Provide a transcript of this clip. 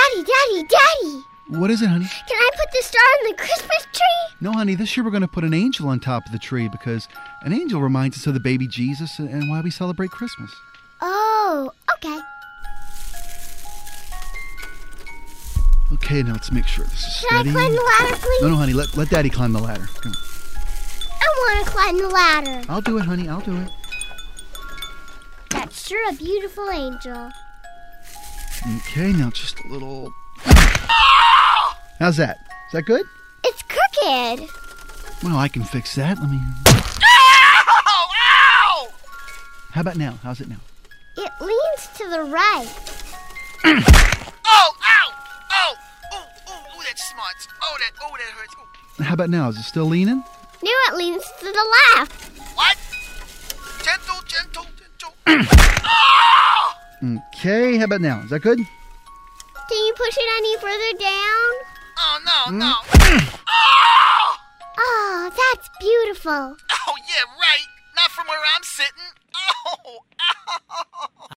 Daddy! What is it, honey? Can I put the star on the Christmas tree? No, honey, this year we're going to put an angel on top of the tree because an angel reminds us of the baby Jesus and why we celebrate Christmas. Oh, okay. Okay, now let's make sure this is steady. Can I climb the ladder, please? No, honey, let Daddy climb the ladder. Come on. I want to climb the ladder. I'll do it, honey, I'll do it. That's sure a beautiful angel. Okay, now just a little... How's that? Is that good? It's crooked. Well, I can fix that. Let me... Ow! How about now? How's it now? It leans to the right. Oh, ow! Oh, ooh, that smarts. Oh, that hurts. Ooh. How about now? Is it still leaning? Now it leans to the left. What? Gentle. Oh! Okay, how about now? Is that good? Can you push it any further down? Oh, no. Oh, that's beautiful. Oh, yeah, right. Not from where I'm sitting.